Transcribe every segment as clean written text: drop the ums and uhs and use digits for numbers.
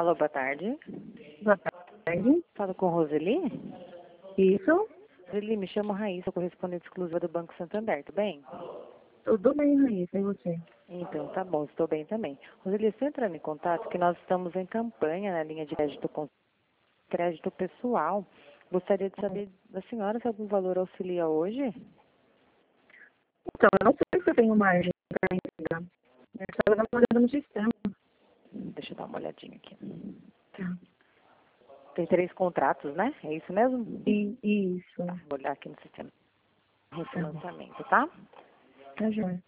Alô, boa tarde. Boa tarde. Falo com Roseli? Isso. Roseli, me chamo Raíssa, correspondente exclusiva do Banco Santander, tudo bem? Tudo bem, Raíssa, e você? Então, tá bom, estou bem também. Roseli, estou entrando em contato que nós estamos em campanha na linha de crédito com crédito pessoal. Gostaria de saber da senhora se algum valor auxilia hoje? Então, eu não sei se eu tenho margem para entregar. Eu estava dando uma olhada no sistema. Deixa eu dar uma olhadinha aqui. Tá. Tem 3 contratos, né? É isso mesmo? Isso. Tá, vou olhar aqui no sistema. Refinanciamento, tá? Tá joia.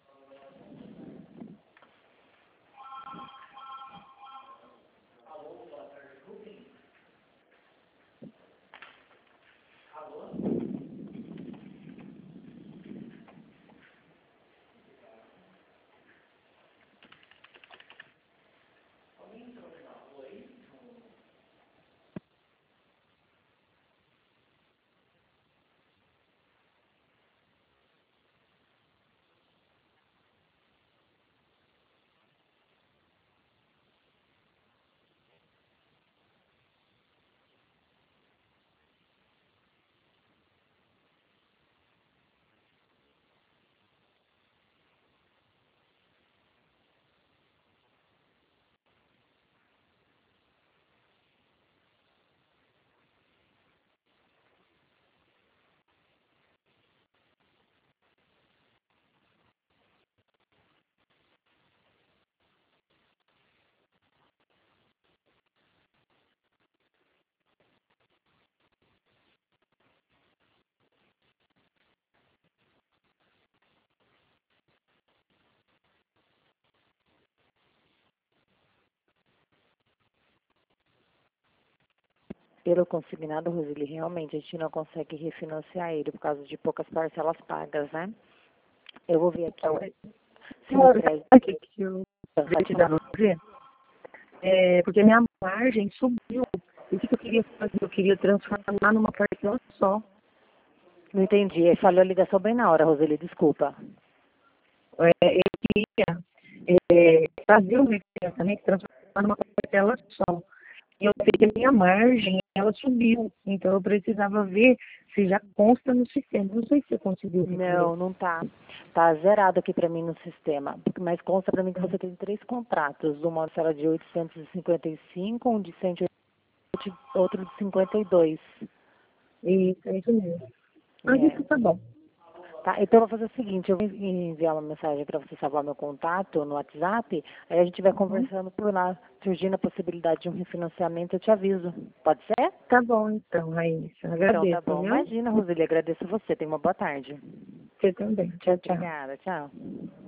Pelo consignado, Roseli, realmente a gente não consegue refinanciar ele por causa de poucas parcelas pagas, né? Eu vou ver aqui. Então, Se no crédito... sabe o que eu vou te dar você? Porque minha margem subiu. E o que eu queria fazer? Eu queria transformar numa parcela só. Não entendi. Falhou a ligação bem na hora, Roseli, desculpa. Eu queria fazer um refinanciamento, transformar numa parcela só. E eu sei que a minha margem, ela subiu. Então, eu precisava ver se já consta no sistema. Não sei se você conseguiu ver. Não tá. Tá zerado aqui para mim no sistema. Mas consta para mim que você tem 3 contratos. Uma parcela de 855, um de 180, outro de 52. Isso, é isso mesmo. Mas isso tá bom. Tá, então eu vou fazer o seguinte, eu vou enviar uma mensagem para você salvar meu contato no WhatsApp, aí a gente vai conversando por lá, surgindo a possibilidade de um refinanciamento, eu te aviso. Pode ser? Tá bom, então, Raíssa. Então tá Agradeço, bom. viu? Imagina, Roseli, agradeço você. Tenha uma boa tarde. Você também. Tchau, tchau. Obrigada, tchau.